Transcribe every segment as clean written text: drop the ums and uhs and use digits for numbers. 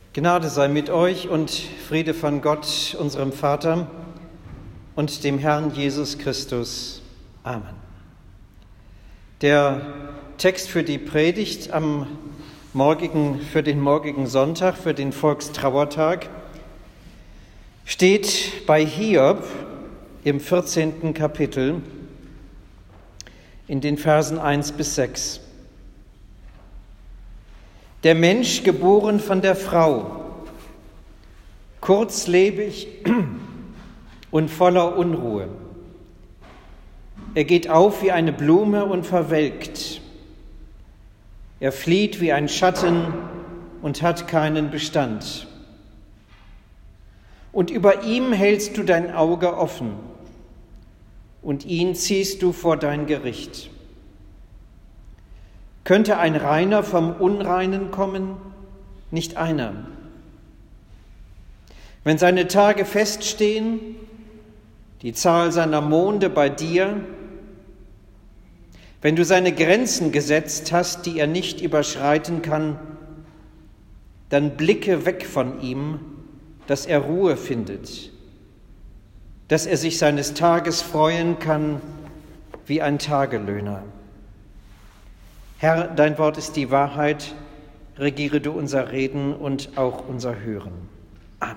Gnade sei mit euch und Friede von Gott, unserem Vater und dem Herrn Jesus Christus. Amen. Der Text für die Predigt für den morgigen Sonntag, für den Volkstrauertag, steht bei Hiob im 14. Kapitel in den Versen 1 bis 6. Der Mensch, geboren von der Frau, kurzlebig und voller Unruhe. Er geht auf wie eine Blume und verwelkt. Er flieht wie ein Schatten und hat keinen Bestand. Und über ihm hältst du dein Auge offen und ihn ziehst du vor dein Gericht. Könnte ein Reiner vom Unreinen kommen? Nicht einer. Wenn seine Tage feststehen, die Zahl seiner Monde bei dir, wenn du seine Grenzen gesetzt hast, die er nicht überschreiten kann, dann blicke weg von ihm, dass er Ruhe findet, dass er sich seines Tages freuen kann wie ein Tagelöhner. Herr, dein Wort ist die Wahrheit, regiere du unser Reden und auch unser Hören. Amen.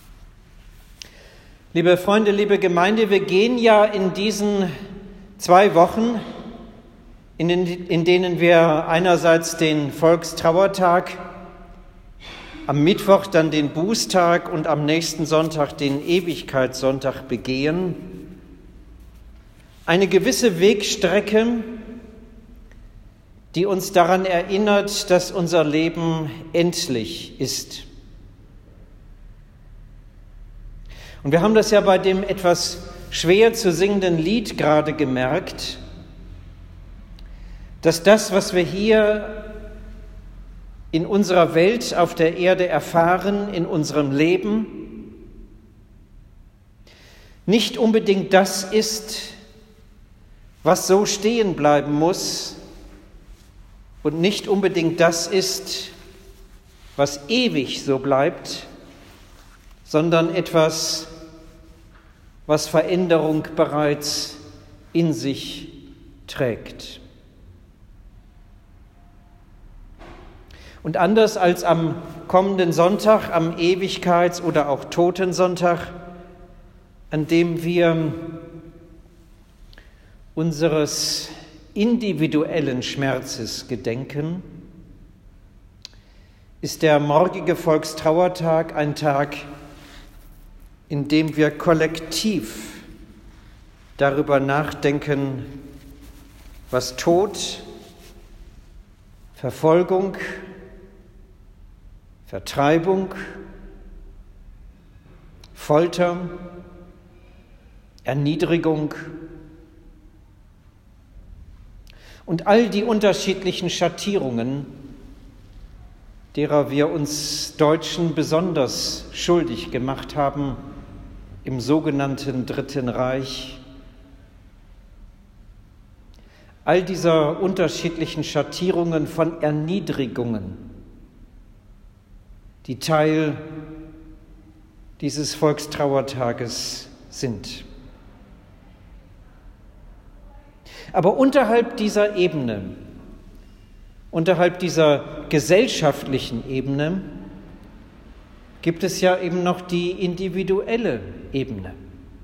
Liebe Freunde, liebe Gemeinde, wir gehen ja in diesen 2 Wochen, in denen wir einerseits den Volkstrauertag, am Mittwoch dann den Bußtag und am nächsten Sonntag den Ewigkeitssonntag begehen, eine gewisse Wegstrecke, die uns daran erinnert, dass unser Leben endlich ist. Und wir haben das ja bei dem etwas schwer zu singenden Lied gerade gemerkt, dass das, was wir hier in unserer Welt auf der Erde erfahren, in unserem Leben, nicht unbedingt das ist, was so stehen bleiben muss, und nicht unbedingt das ist, was ewig so bleibt, sondern etwas, was Veränderung bereits in sich trägt. Und anders als am kommenden Sonntag, am Ewigkeits- oder auch Totensonntag, an dem wir unseres individuellen Schmerzes gedenken, ist der morgige Volkstrauertag ein Tag, in dem wir kollektiv darüber nachdenken, was Tod, Verfolgung, Vertreibung, Folter, Erniedrigung und all die unterschiedlichen Schattierungen, derer wir uns Deutschen besonders schuldig gemacht haben im sogenannten Dritten Reich, all dieser unterschiedlichen Schattierungen von Erniedrigungen, die Teil dieses Volkstrauertages sind. Aber unterhalb dieser Ebene, unterhalb dieser gesellschaftlichen Ebene, gibt es ja eben noch die individuelle Ebene.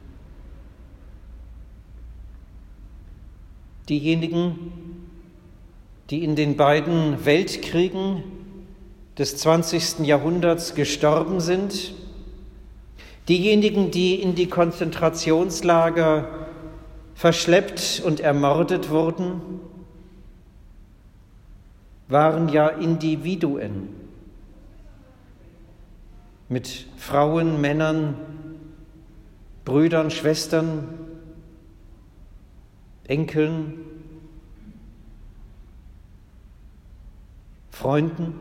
Diejenigen, die in den beiden Weltkriegen des 20. Jahrhunderts gestorben sind, diejenigen, die in die Konzentrationslager verschleppt und ermordet wurden, waren ja Individuen mit Frauen, Männern, Brüdern, Schwestern, Enkeln, Freunden.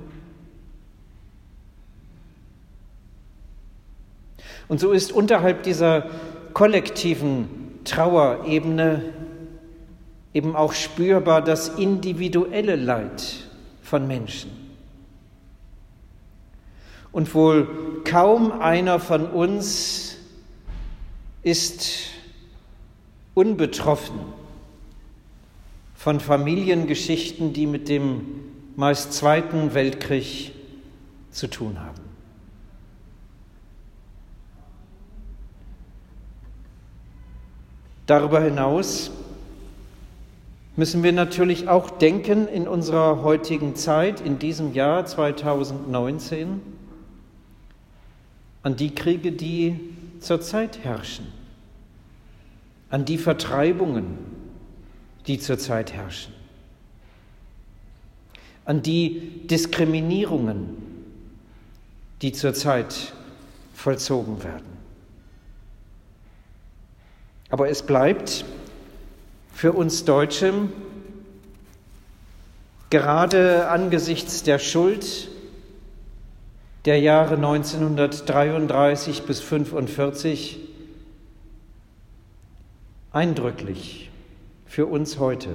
Und so ist unterhalb dieser kollektiven Trauerebene eben auch spürbar das individuelle Leid von Menschen. und wohl kaum einer von uns ist unbetroffen von Familiengeschichten, die mit dem meist Zweiten Weltkrieg zu tun haben. Darüber hinaus müssen wir natürlich auch denken in unserer heutigen Zeit, in diesem Jahr 2019, an die Kriege, die zurzeit herrschen, an die Vertreibungen, die zurzeit herrschen, an die Diskriminierungen, die zurzeit vollzogen werden. Aber es bleibt für uns Deutsche, gerade angesichts der Schuld der Jahre 1933 bis 1945, eindrücklich für uns heute,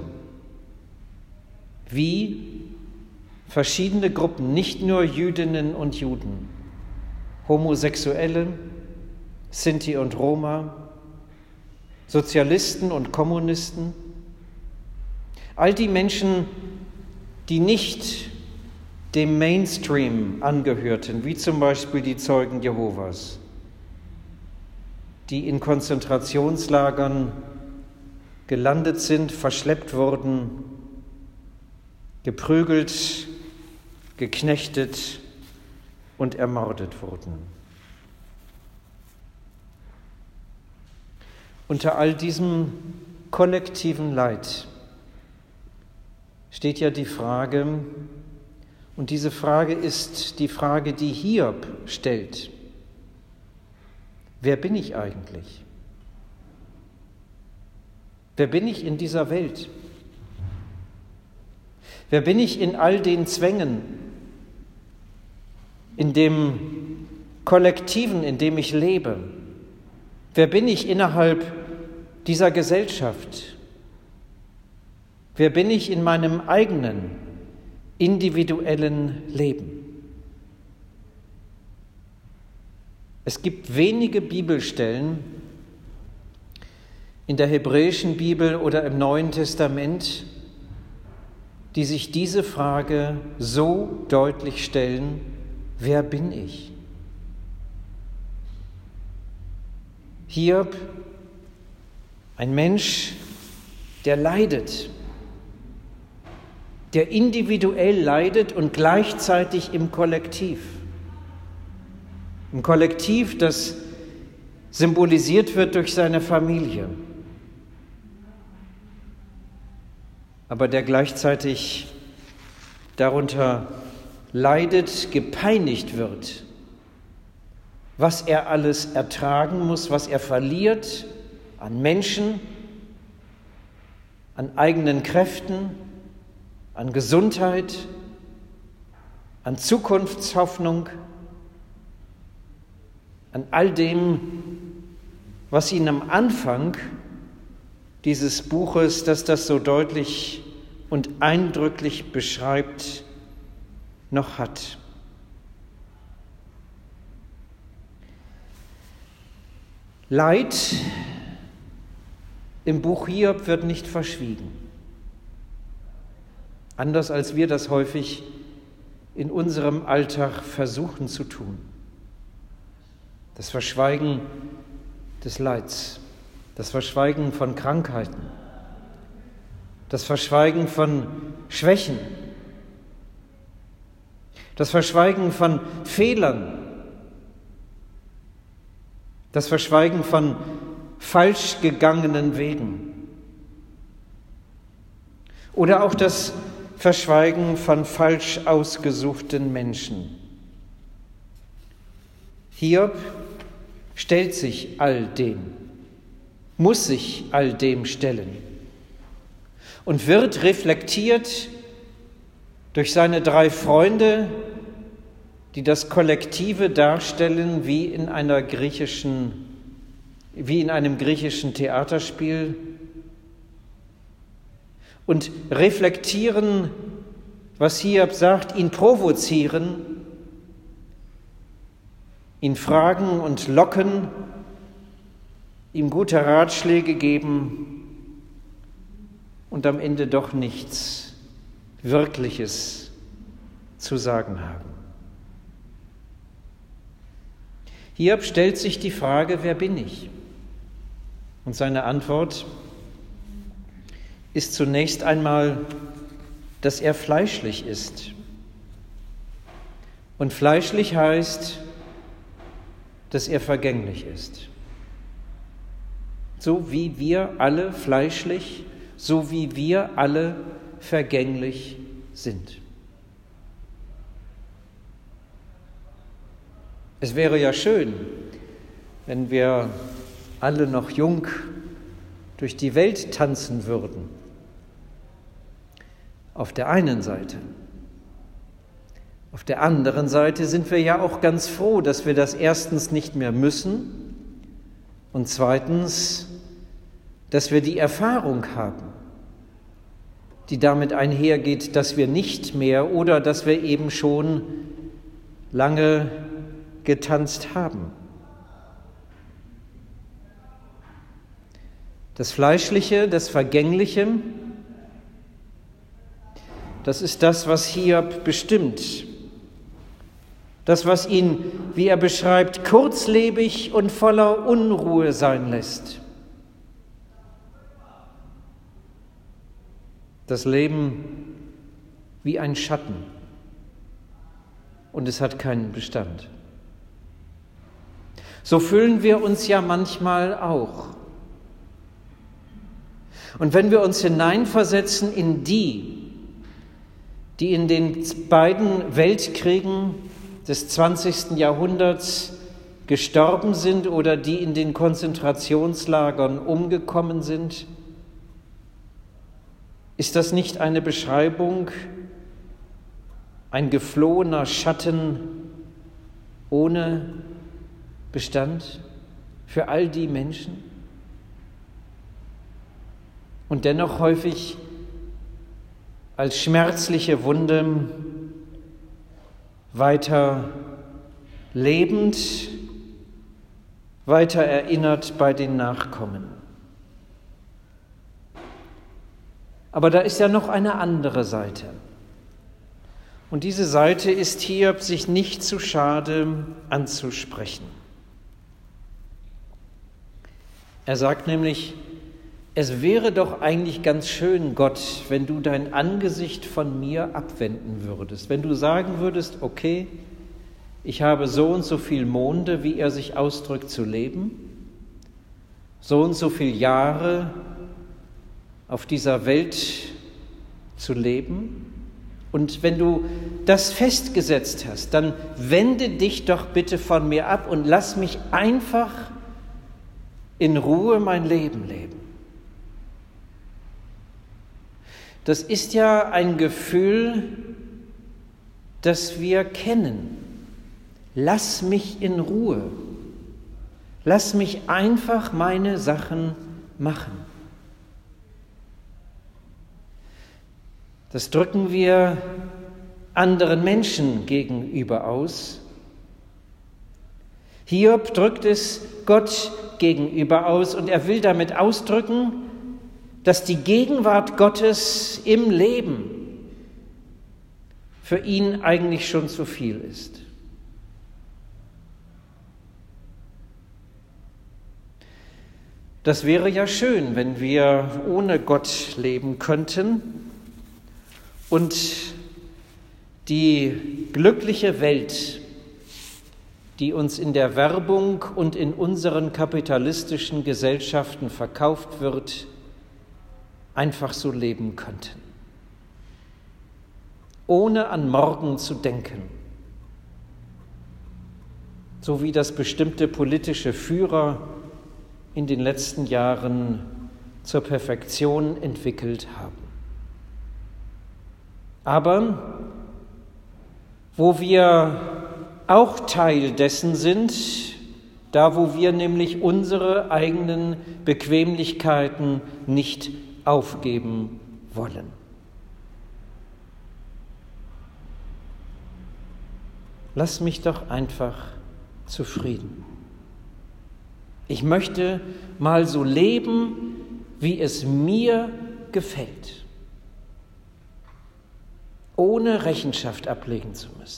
wie verschiedene Gruppen, nicht nur Jüdinnen und Juden, Homosexuelle, Sinti und Roma, Sozialisten und Kommunisten, all die Menschen, die nicht dem Mainstream angehörten, wie zum Beispiel die Zeugen Jehovas, die in Konzentrationslagern gelandet sind, verschleppt wurden, geprügelt, geknechtet und ermordet wurden. Unter all diesem kollektiven Leid steht ja die Frage, und diese Frage ist die Frage, die Hiob stellt. Wer bin ich eigentlich? Wer bin ich in dieser Welt? Wer bin ich in all den Zwängen, in dem Kollektiven, in dem ich lebe? Wer bin ich innerhalb dieser Gesellschaft? Wer bin ich in meinem eigenen, individuellen Leben? Es gibt wenige Bibelstellen in der hebräischen Bibel oder im Neuen Testament, die sich diese Frage so deutlich stellen: Wer bin ich? Hiob, ein Mensch, der leidet, der individuell leidet und gleichzeitig im Kollektiv. Im Kollektiv, das symbolisiert wird durch seine Familie, aber der gleichzeitig darunter leidet, gepeinigt wird, was er alles ertragen muss, was er verliert an Menschen, an eigenen Kräften, an Gesundheit, an Zukunftshoffnung, an all dem, was ihn am Anfang dieses Buches, das das so deutlich und eindrücklich beschreibt, noch hat. Leid im Buch Hiob wird nicht verschwiegen. Anders als wir das häufig in unserem Alltag versuchen zu tun. Das Verschweigen des Leids, das Verschweigen von Krankheiten, das Verschweigen von Schwächen, das Verschweigen von Fehlern, das Verschweigen von falsch gegangenen Wegen oder auch das Verschweigen von falsch ausgesuchten Menschen. Hiob stellt sich all dem, muss sich all dem stellen und wird reflektiert durch seine 3 Freunde, die das Kollektive darstellen wie in einem griechischen Theaterspiel und reflektieren, was Hiob sagt, ihn provozieren, ihn fragen und locken, ihm gute Ratschläge geben und am Ende doch nichts Wirkliches zu sagen haben. Hiob stellt sich die Frage, wer bin ich? Und seine Antwort ist zunächst einmal, dass er fleischlich ist. Und fleischlich heißt, dass er vergänglich ist. So wie wir alle fleischlich, so wie wir alle vergänglich sind. Es wäre ja schön, wenn wir alle noch jung durch die Welt tanzen würden. Auf der einen Seite. Auf der anderen Seite sind wir ja auch ganz froh, dass wir das erstens nicht mehr müssen und zweitens, dass wir die Erfahrung haben, die damit einhergeht, dass wir nicht mehr oder dass wir eben schon lange getanzt haben. Das Fleischliche, das Vergängliche, das ist das, was Hiob bestimmt. Das, was ihn, wie er beschreibt, kurzlebig und voller Unruhe sein lässt. Das Leben wie ein Schatten und es hat keinen Bestand. So fühlen wir uns ja manchmal auch. Und wenn wir uns hineinversetzen in die in den beiden Weltkriegen des 20. Jahrhunderts gestorben sind oder die in den Konzentrationslagern umgekommen sind, ist das nicht eine Beschreibung, ein geflohener Schatten ohne Bestand für all die Menschen? Und dennoch häufig als schmerzliche Wunde weiter lebend, weiter erinnert bei den Nachkommen. Aber da ist ja noch eine andere Seite. Und diese Seite ist Hiob sich nicht zu schade anzusprechen. Er sagt nämlich, es wäre doch eigentlich ganz schön, Gott, wenn du dein Angesicht von mir abwenden würdest, wenn du sagen würdest, okay, ich habe so und so viel Monde, wie er sich ausdrückt, zu leben, so und so viele Jahre auf dieser Welt zu leben. Und wenn du das festgesetzt hast, dann wende dich doch bitte von mir ab und lass mich einfach in Ruhe mein Leben leben. Das ist ja ein Gefühl, das wir kennen. Lass mich in Ruhe. Lass mich einfach meine Sachen machen. Das drücken wir anderen Menschen gegenüber aus. Hiob drückt es Gott gegenüber aus und er will damit ausdrücken, dass die Gegenwart Gottes im Leben für ihn eigentlich schon zu viel ist. Das wäre ja schön, wenn wir ohne Gott leben könnten und die glückliche Welt, die uns in der Werbung und in unseren kapitalistischen Gesellschaften verkauft wird, einfach so leben könnten, ohne an morgen zu denken, so wie das bestimmte politische Führer in den letzten Jahren zur Perfektion entwickelt haben. Aber wo wir auch Teil dessen sind, da wo wir nämlich unsere eigenen Bequemlichkeiten nicht aufgeben wollen. Lass mich doch einfach zufrieden. Ich möchte mal so leben, wie es mir gefällt, ohne Rechenschaft ablegen zu müssen.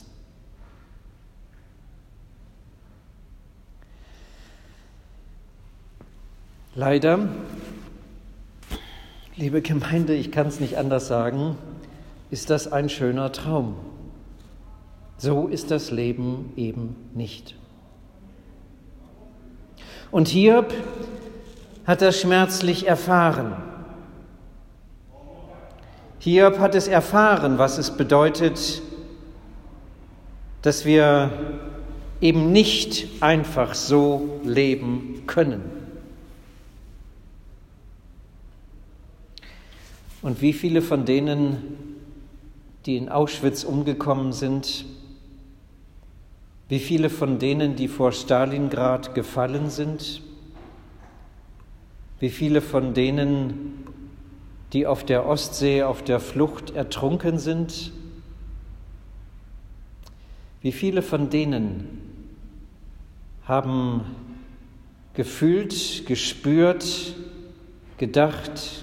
Leider, liebe Gemeinde, ich kann es nicht anders sagen, ist das ein schöner Traum. So ist das Leben eben nicht. Und Hiob hat das schmerzlich erfahren. Hiob hat es erfahren, was es bedeutet, dass wir eben nicht einfach so leben können. Und wie viele von denen, die in Auschwitz umgekommen sind, wie viele von denen, die vor Stalingrad gefallen sind, wie viele von denen, die auf der Ostsee auf der Flucht ertrunken sind, wie viele von denen haben gefühlt, gespürt, gedacht,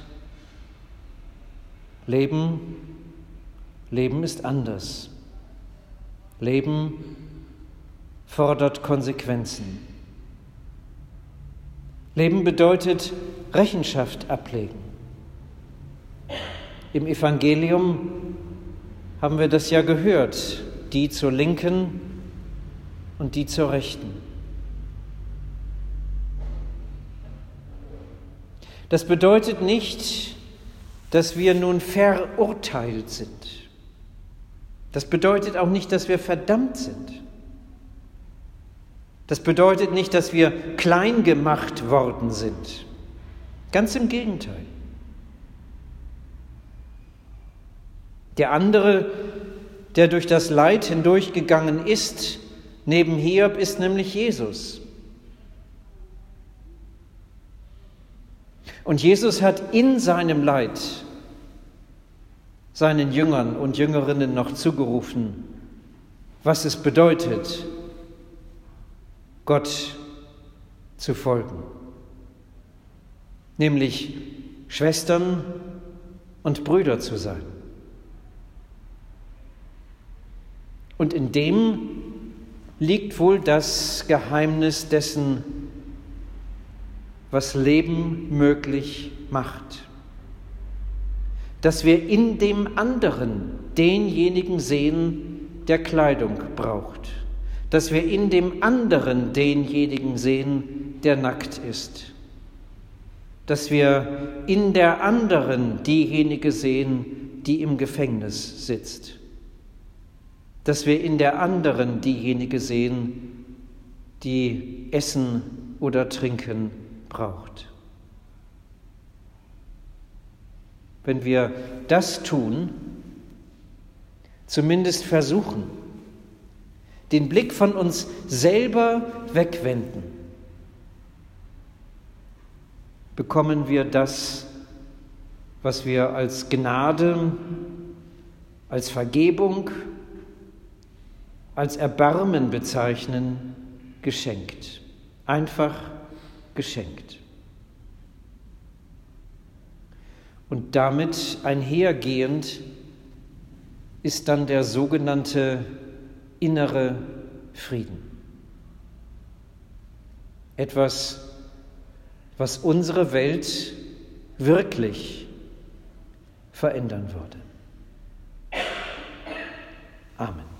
Leben ist anders. Leben fordert Konsequenzen. Leben bedeutet Rechenschaft ablegen. Im Evangelium haben wir das ja gehört, die zur Linken und die zur Rechten. Das bedeutet nicht, dass wir nun verurteilt sind. Das bedeutet auch nicht, dass wir verdammt sind. Das bedeutet nicht, dass wir klein gemacht worden sind. Ganz im Gegenteil. Der andere, der durch das Leid hindurchgegangen ist, neben Hiob, ist nämlich Jesus. Und Jesus hat in seinem Leid seinen Jüngern und Jüngerinnen noch zugerufen, was es bedeutet, Gott zu folgen, nämlich Schwestern und Brüder zu sein. Und in dem liegt wohl das Geheimnis dessen, was Leben möglich macht. Dass wir in dem anderen denjenigen sehen, der Kleidung braucht. Dass wir in dem anderen denjenigen sehen, der nackt ist. Dass wir in der anderen diejenige sehen, die im Gefängnis sitzt. Dass wir in der anderen diejenige sehen, die Essen oder Trinken braucht. Wenn wir das tun, zumindest versuchen, den Blick von uns selber wegwenden, bekommen wir das, was wir als Gnade, als Vergebung, als Erbarmen bezeichnen, geschenkt. Einfach geschenkt. Und damit einhergehend ist dann der sogenannte innere Frieden. Etwas, was unsere Welt wirklich verändern würde. Amen.